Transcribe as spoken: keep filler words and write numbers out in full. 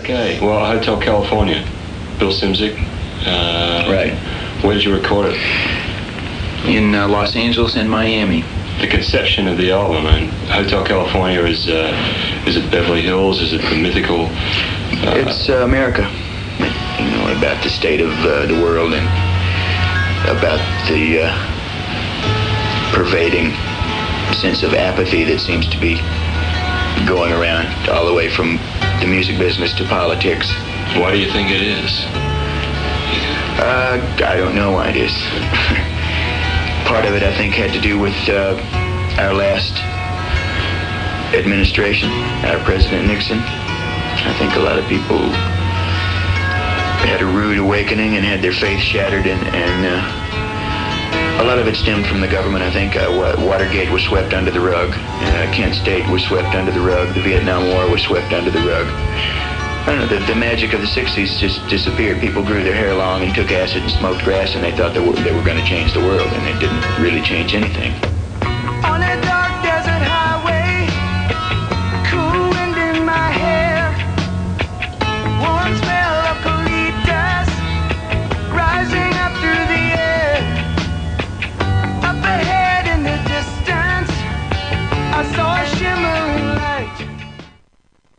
Okay, well, Hotel California, Bill Szymczyk. Uh, right. Where did you record it? In uh, Los Angeles and Miami. The conception of the album, and Hotel California, is uh, is it Beverly Hills? Is it the mythical? Uh, it's uh, America. You know, about the state of uh, the world and about the uh, pervading sense of apathy that seems to be going around all the way from the music business to politics. Why do you think it is? Uh, I don't know why it is. Part of it, I think, had to do with uh, our last administration, our President Nixon. I think a lot of people had a rude awakening and had their faith shattered, and, and uh, a lot of it stemmed from the government. I think uh, Watergate was swept under the rug. Uh, Kent State was swept under the rug. The Vietnam War was swept under the rug. I don't know, the, the magic of the sixties just disappeared. People grew their hair long and took acid and smoked grass, and they thought they were, they were going to change the world, and it didn't really change anything.